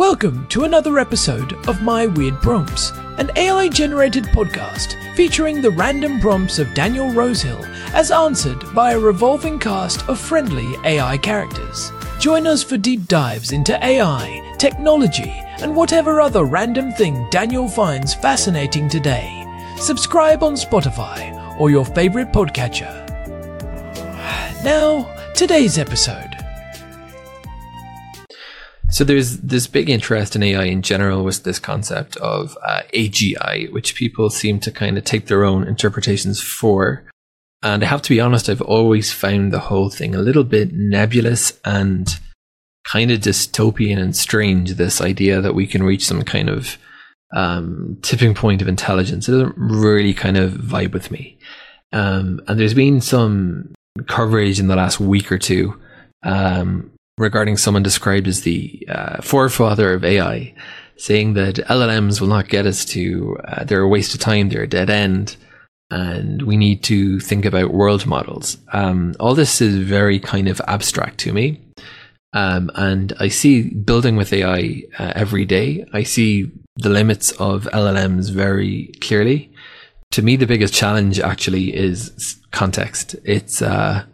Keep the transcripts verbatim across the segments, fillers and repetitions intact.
Welcome to another episode of My Weird Prompts, an A I-generated podcast featuring the random prompts of Daniel Rosehill as answered by a revolving cast of friendly A I characters. Join us for deep dives into A I, technology, and whatever other random thing Daniel finds fascinating today. Subscribe on Spotify or your favorite podcatcher. Now, today's episode. So there's this big interest in A I in general with this concept of uh, A G I, which people seem to kind of take their own interpretations for. And I have to be honest, I've always found the whole thing a little bit nebulous and kind of dystopian and strange, this idea that we can reach some kind of um, tipping point of intelligence. It doesn't really kind of vibe with me. Um, and there's been some coverage in the last week or two um, regarding someone described as the uh, forefather of A I, saying that L L Ms will not get us to, uh, they're a waste of time, they're a dead end, and we need to think about world models. Um, all this is very kind of abstract to me. Um, and I see building with A I uh, every day. I see the limits of L L Ms very clearly. To me, the biggest challenge actually is context. It's uh,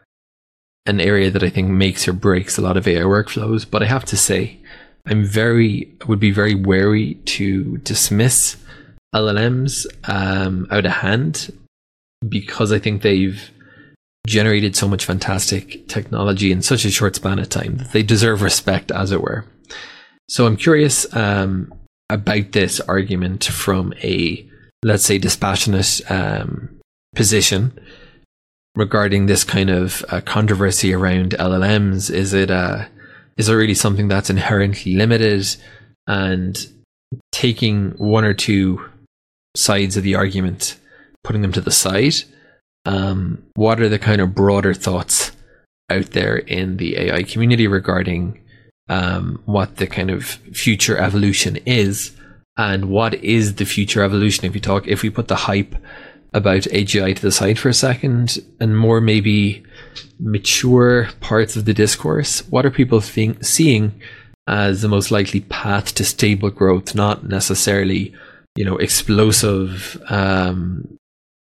an area that I think makes or breaks a lot of A I workflows. But I have to say, I'm very, would be very wary to dismiss L L Ms um, out of hand, because I think they've generated so much fantastic technology in such a short span of time that they deserve respect, as it were. So I'm curious um, about this argument from a, let's say, dispassionate um, position regarding this kind of uh, controversy around L L Ms. Is it uh, is it really something that's inherently limited? And taking one or two sides of the argument, putting them to the side, um, what are the kind of broader thoughts out there in the A I community regarding um, what the kind of future evolution is, and what is the future evolution? If you talk, if we put the hype about A G I to the side for a second, and more maybe mature parts of the discourse, what are people think, seeing as the most likely path to stable growth? Not necessarily, you know, explosive, um,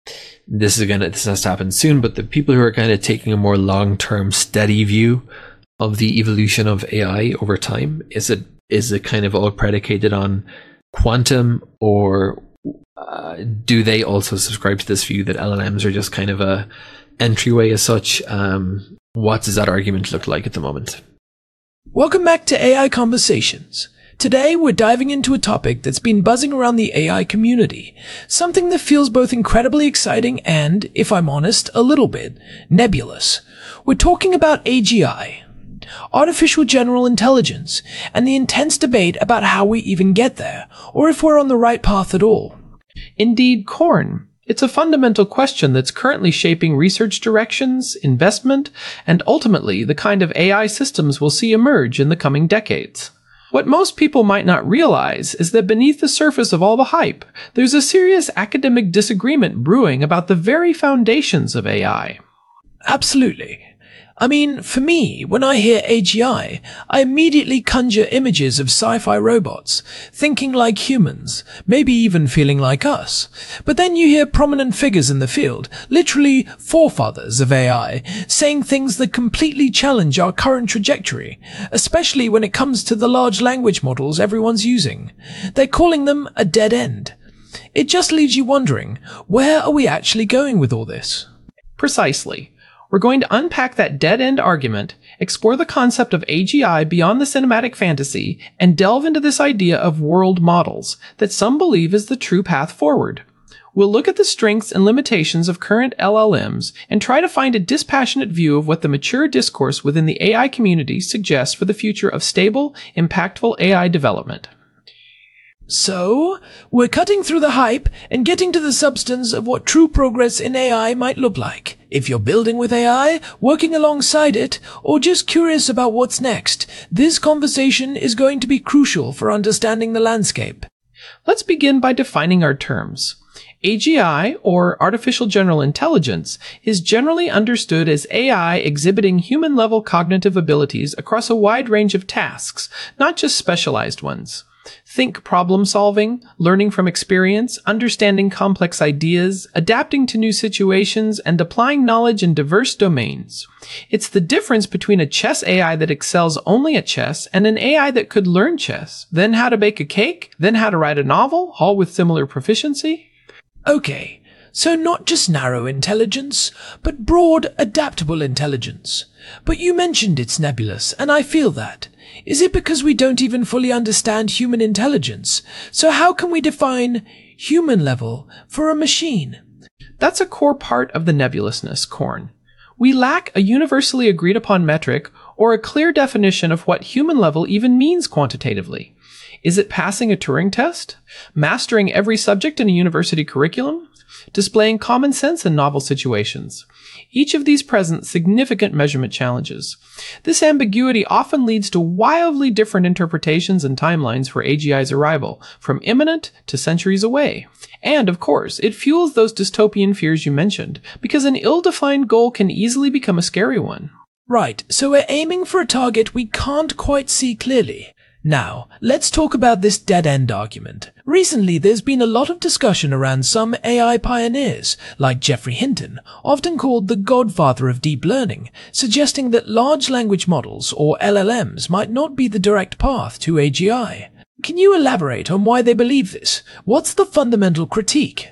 this is gonna, this has to happen soon, but the people who are kind of taking a more long-term steady view of the evolution of A I over time. Is it, is it kind of all predicated on quantum, or uh, do they also subscribe to this view that L L Ms are just kind of a entryway as such? Um, what does that argument look like at the moment? Welcome back to A I Conversations. Today we're diving into a topic that's been buzzing around the A I community, something that feels both incredibly exciting and, if I'm honest, a little bit nebulous. We're talking about A G I, artificial general intelligence, and the intense debate about how we even get there, or if we're on the right path at all. Indeed, Corn. It's a fundamental question that's currently shaping research directions, investment, and ultimately the kind of A I systems we'll see emerge in the coming decades. What most people might not realize is that beneath the surface of all the hype, there's a serious academic disagreement brewing about the very foundations of A I. Absolutely. I mean, for me, when I hear A G I, I immediately conjure images of sci-fi robots, thinking like humans, maybe even feeling like us. But then you hear prominent figures in the field, literally forefathers of A I, saying things that completely challenge our current trajectory, especially when it comes to the large language models everyone's using. They're calling them a dead end. It just leaves you wondering, where are we actually going with all this? Precisely. We're going to unpack that dead-end argument, explore the concept of A G I beyond the cinematic fantasy, and delve into this idea of world models that some believe is the true path forward. We'll look at the strengths and limitations of current L L Ms and try to find a dispassionate view of what the mature discourse within the A I community suggests for the future of stable, impactful A I development. So, we're cutting through the hype and getting to the substance of what true progress in A I might look like. If you're building with A I, working alongside it, or just curious about what's next, this conversation is going to be crucial for understanding the landscape. Let's begin by defining our terms. A G I, or Artificial General Intelligence, is generally understood as A I exhibiting human-level cognitive abilities across a wide range of tasks, not just specialized ones. Think problem-solving, learning from experience, understanding complex ideas, adapting to new situations, and applying knowledge in diverse domains. It's the difference between a chess A I that excels only at chess and an A I that could learn chess, then how to bake a cake, then how to write a novel, all with similar proficiency. Okay, so not just narrow intelligence, but broad, adaptable intelligence. But you mentioned it's nebulous, and I feel that. Is it because we don't even fully understand human intelligence? So how can we define human level for a machine? That's a core part of the nebulousness, Korn. We lack a universally agreed upon metric or a clear definition of what human level even means quantitatively. Is it passing a Turing test? Mastering every subject in a university curriculum? Displaying common sense in novel situations? Each of these present significant measurement challenges. This ambiguity often leads to wildly different interpretations and timelines for A G I's arrival, from imminent to centuries away. And, of course, it fuels those dystopian fears you mentioned, because an ill-defined goal can easily become a scary one. Right, so we're aiming for a target we can't quite see clearly. Now, let's talk about this dead-end argument. Recently, there's been a lot of discussion around some A I pioneers, like Geoffrey Hinton, often called the godfather of deep learning, suggesting that large language models, or L L Ms, might not be the direct path to A G I. Can you elaborate on why they believe this? What's the fundamental critique?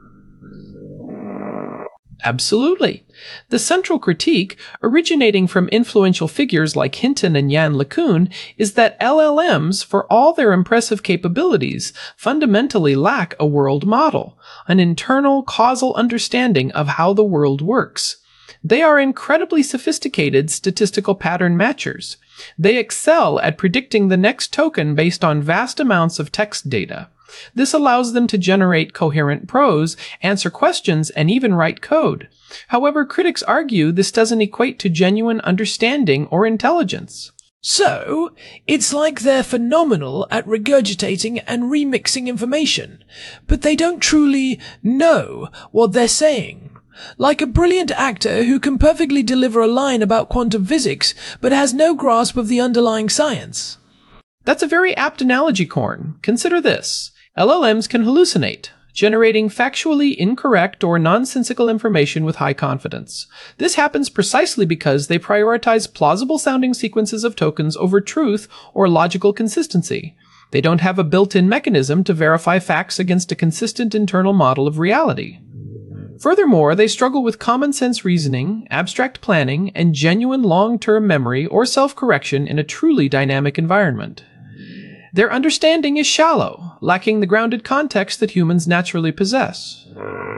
Absolutely. The central critique, originating from influential figures like Hinton and Yann LeCun, is that L L Ms, for all their impressive capabilities, fundamentally lack a world model, an internal causal understanding of how the world works. They are incredibly sophisticated statistical pattern matchers. They excel at predicting the next token based on vast amounts of text data. This allows them to generate coherent prose, answer questions, and even write code. However, critics argue this doesn't equate to genuine understanding or intelligence. So, it's like they're phenomenal at regurgitating and remixing information, but they don't truly know what they're saying. Like a brilliant actor who can perfectly deliver a line about quantum physics, but has no grasp of the underlying science. That's a very apt analogy, Korn. Consider this. L L Ms can hallucinate, generating factually incorrect or nonsensical information with high confidence. This happens precisely because they prioritize plausible-sounding sequences of tokens over truth or logical consistency. They don't have a built-in mechanism to verify facts against a consistent internal model of reality. Furthermore, they struggle with common-sense reasoning, abstract planning, and genuine long-term memory or self-correction in a truly dynamic environment. Their understanding is shallow, lacking the grounded context that humans naturally possess.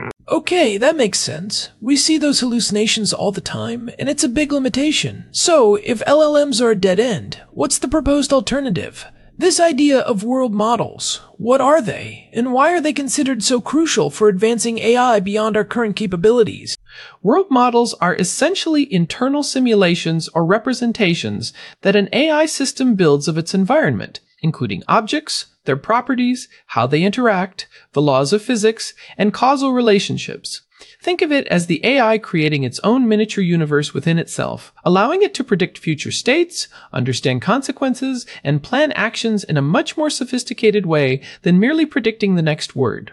Okay, that makes sense. We see those hallucinations all the time, and it's a big limitation. So, if L L Ms are a dead end, what's the proposed alternative? This idea of world models, what are they, and why are they considered so crucial for advancing A I beyond our current capabilities? World models are essentially internal simulations or representations that an A I system builds of its environment, including objects, their properties, how they interact, the laws of physics, and causal relationships. Think of it as the A I creating its own miniature universe within itself, allowing it to predict future states, understand consequences, and plan actions in a much more sophisticated way than merely predicting the next word.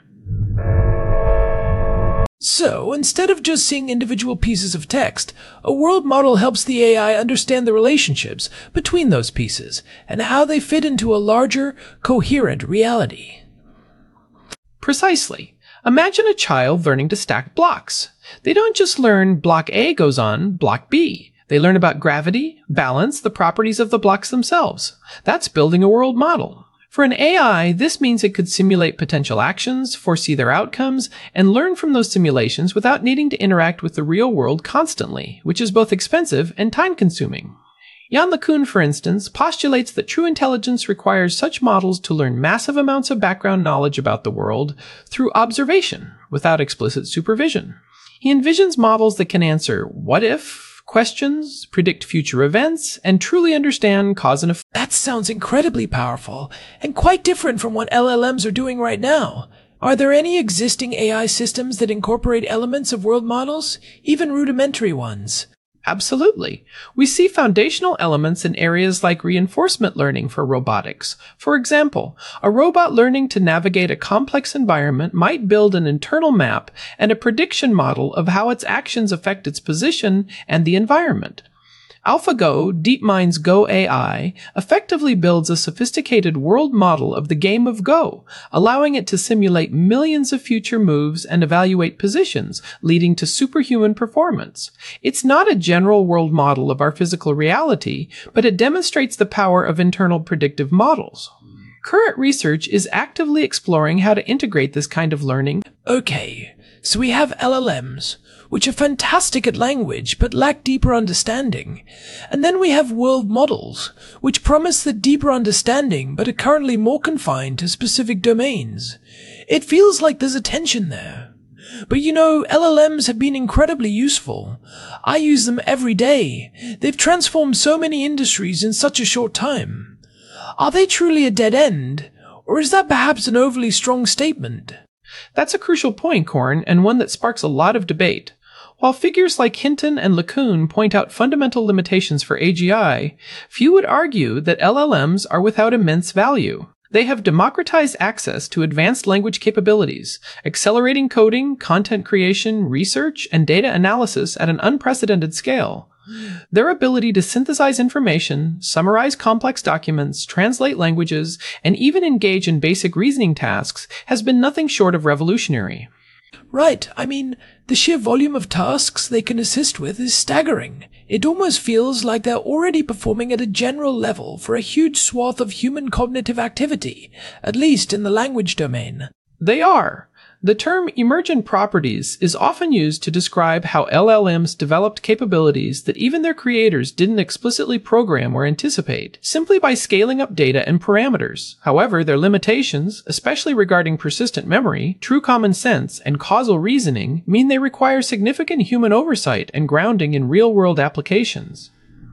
So, instead of just seeing individual pieces of text, a world model helps the A I understand the relationships between those pieces and how they fit into a larger, coherent reality. Precisely. Imagine a child learning to stack blocks. They don't just learn block A goes on block B. They learn about gravity, balance, the properties of the blocks themselves. That's building a world model. For an A I, this means it could simulate potential actions, foresee their outcomes, and learn from those simulations without needing to interact with the real world constantly, which is both expensive and time-consuming. Yann LeCun, for instance, postulates that true intelligence requires such models to learn massive amounts of background knowledge about the world through observation, without explicit supervision. He envisions models that can answer what if questions, predict future events, and truly understand cause and effect. That sounds incredibly powerful, and quite different from what L L Ms are doing right now. Are there any existing A I systems that incorporate elements of world models, even rudimentary ones? Absolutely. We see foundational elements in areas like reinforcement learning for robotics. For example, a robot learning to navigate a complex environment might build an internal map and a prediction model of how its actions affect its position and the environment. AlphaGo, DeepMind's Go A I, effectively builds a sophisticated world model of the game of Go, allowing it to simulate millions of future moves and evaluate positions, leading to superhuman performance. It's not a general world model of our physical reality, but it demonstrates the power of internal predictive models. Current research is actively exploring how to integrate this kind of learning. Okay, so we have L L Ms, which are fantastic at language but lack deeper understanding. And then we have world models, which promise the deeper understanding but are currently more confined to specific domains. It feels like there's a tension there. But you know, L L Ms have been incredibly useful. I use them every day. They've transformed so many industries in such a short time. Are they truly a dead end? Or is that perhaps an overly strong statement? That's a crucial point, Corn, and one that sparks a lot of debate. While figures like Hinton and LeCun point out fundamental limitations for A G I, few would argue that L L Ms are without immense value. They have democratized access to advanced language capabilities, accelerating coding, content creation, research, and data analysis at an unprecedented scale. Their ability to synthesize information, summarize complex documents, translate languages, and even engage in basic reasoning tasks has been nothing short of revolutionary. Right, I mean, the sheer volume of tasks they can assist with is staggering. It almost feels like they're already performing at a general level for a huge swath of human cognitive activity, at least in the language domain. They are. The term emergent properties is often used to describe how L L Ms developed capabilities that even their creators didn't explicitly program or anticipate, simply by scaling up data and parameters. However, their limitations, especially regarding persistent memory, true common sense, and causal reasoning, mean they require significant human oversight and grounding in real-world applications.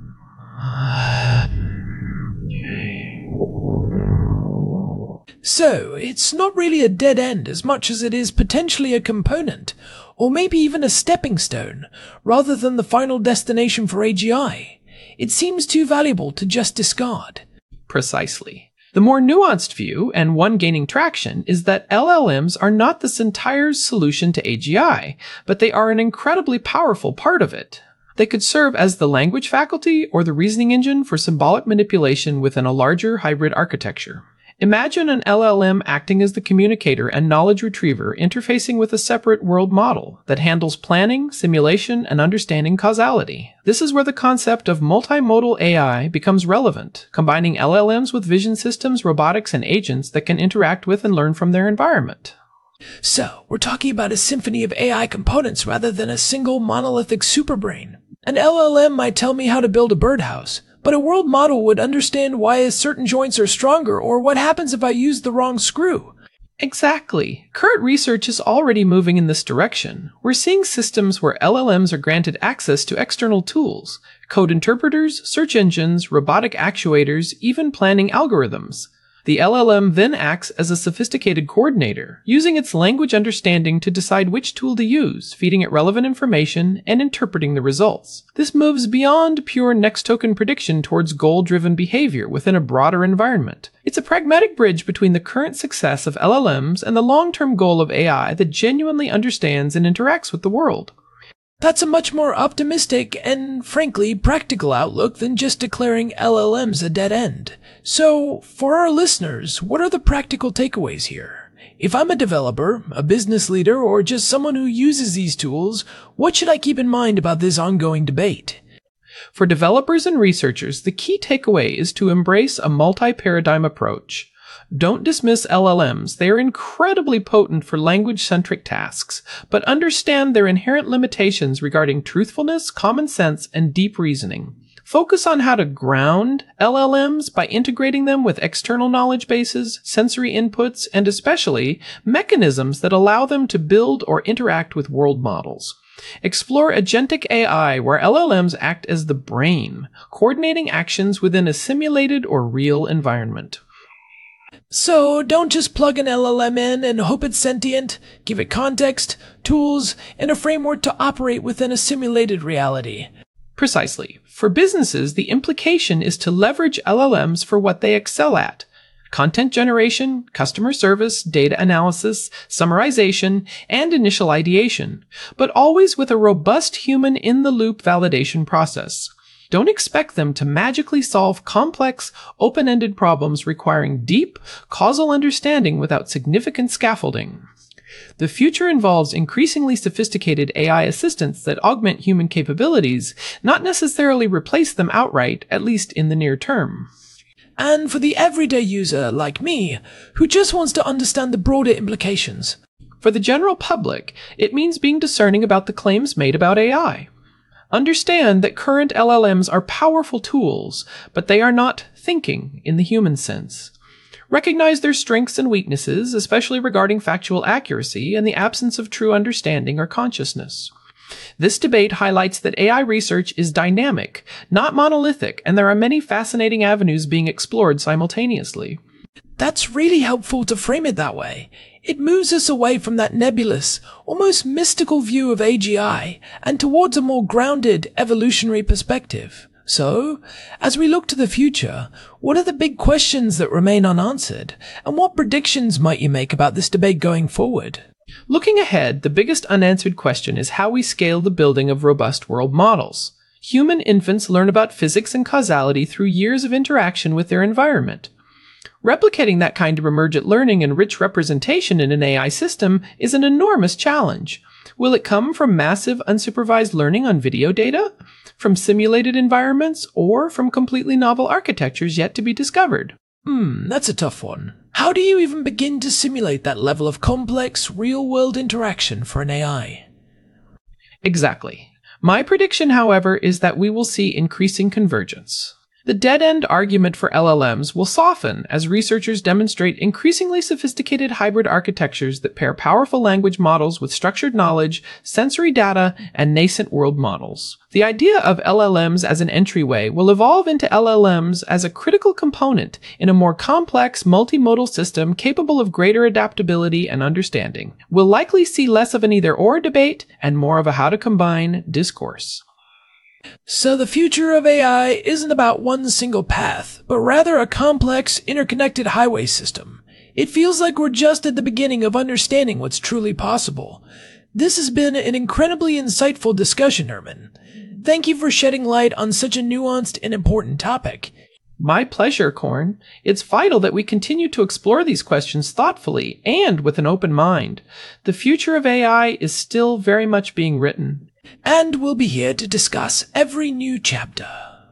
So, it's not really a dead end as much as it is potentially a component, or maybe even a stepping stone, rather than the final destination for A G I. It seems too valuable to just discard. Precisely. The more nuanced view, and one gaining traction, is that L L Ms are not this entire solution to A G I, but they are an incredibly powerful part of it. They could serve as the language faculty or the reasoning engine for symbolic manipulation within a larger hybrid architecture. Imagine an L L M acting as the communicator and knowledge retriever interfacing with a separate world model that handles planning, simulation, and understanding causality. This is where the concept of multimodal A I becomes relevant, combining L L Ms with vision systems, robotics, and agents that can interact with and learn from their environment. So, we're talking about a symphony of A I components rather than a single monolithic superbrain. An L L M might tell me how to build a birdhouse, but a world model would understand why certain joints are stronger or what happens if I use the wrong screw. Exactly. Current research is already moving in this direction. We're seeing systems where L L Ms are granted access to external tools, code interpreters, search engines, robotic actuators, even planning algorithms. The L L M then acts as a sophisticated coordinator, using its language understanding to decide which tool to use, feeding it relevant information, and interpreting the results. This moves beyond pure next token prediction towards goal-driven behavior within a broader environment. It's a pragmatic bridge between the current success of L L Ms and the long-term goal of A I that genuinely understands and interacts with the world. That's a much more optimistic and, frankly, practical outlook than just declaring L L Ms a dead end. So, for our listeners, what are the practical takeaways here? If I'm a developer, a business leader, or just someone who uses these tools, what should I keep in mind about this ongoing debate? For developers and researchers, the key takeaway is to embrace a multi-paradigm approach. Don't dismiss L L Ms. They are incredibly potent for language-centric tasks, but understand their inherent limitations regarding truthfulness, common sense, and deep reasoning. Focus on how to ground L L Ms by integrating them with external knowledge bases, sensory inputs, and especially mechanisms that allow them to build or interact with world models. Explore agentic A I, where L L Ms act as the brain, coordinating actions within a simulated or real environment. So don't just plug an L L M in and hope it's sentient. Give it context, tools, and a framework to operate within a simulated reality. Precisely. For businesses, the implication is to leverage L L Ms for what they excel at: content generation, customer service, data analysis, summarization, and initial ideation, but always with a robust human in-the-loop validation process. Don't expect them to magically solve complex, open-ended problems requiring deep, causal understanding without significant scaffolding. The future involves increasingly sophisticated A I assistants that augment human capabilities, not necessarily replace them outright, at least in the near term. And for the everyday user like me, who just wants to understand the broader implications. For the general public, it means being discerning about the claims made about A I. Understand that current L L Ms are powerful tools, but they are not thinking in the human sense. Recognize their strengths and weaknesses, especially regarding factual accuracy and the absence of true understanding or consciousness. This debate highlights that A I research is dynamic, not monolithic, and there are many fascinating avenues being explored simultaneously. That's really helpful to frame it that way. It moves us away from that nebulous, almost mystical view of A G I and towards a more grounded, evolutionary perspective. So, as we look to the future, what are the big questions that remain unanswered, and what predictions might you make about this debate going forward? Looking ahead, the biggest unanswered question is how we scale the building of robust world models. Human infants learn about physics and causality through years of interaction with their environment. Replicating that kind of emergent learning and rich representation in an A I system is an enormous challenge. Will it come from massive unsupervised learning on video data, from simulated environments, or from completely novel architectures yet to be discovered? Hmm, that's a tough one. How do you even begin to simulate that level of complex, real-world interaction for an A I? Exactly. My prediction, however, is that we will see increasing convergence. The dead-end argument for L L Ms will soften as researchers demonstrate increasingly sophisticated hybrid architectures that pair powerful language models with structured knowledge, sensory data, and nascent world models. The idea of L L Ms as an entryway will evolve into L L Ms as a critical component in a more complex, multimodal system capable of greater adaptability and understanding. We'll likely see less of an either-or debate and more of a how-to-combine discourse. So the future of A I isn't about one single path, but rather a complex, interconnected highway system. It feels like we're just at the beginning of understanding what's truly possible. This has been an incredibly insightful discussion, Herman. Thank you for shedding light on such a nuanced and important topic. My pleasure, Korn. It's vital that we continue to explore these questions thoughtfully and with an open mind. The future of A I is still very much being written. And we'll be here to discuss every new chapter.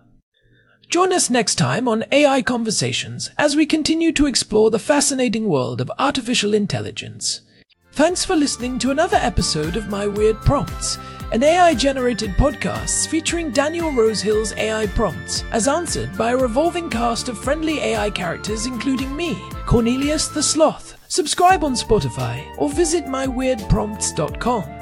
Join us next time on A I Conversations as we continue to explore the fascinating world of artificial intelligence. Thanks for listening to another episode of My Weird Prompts, an A I-generated podcast featuring Daniel Rosehill's A I prompts as answered by a revolving cast of friendly A I characters including me, Cornelius the Sloth. Subscribe on Spotify or visit my weird prompts dot com.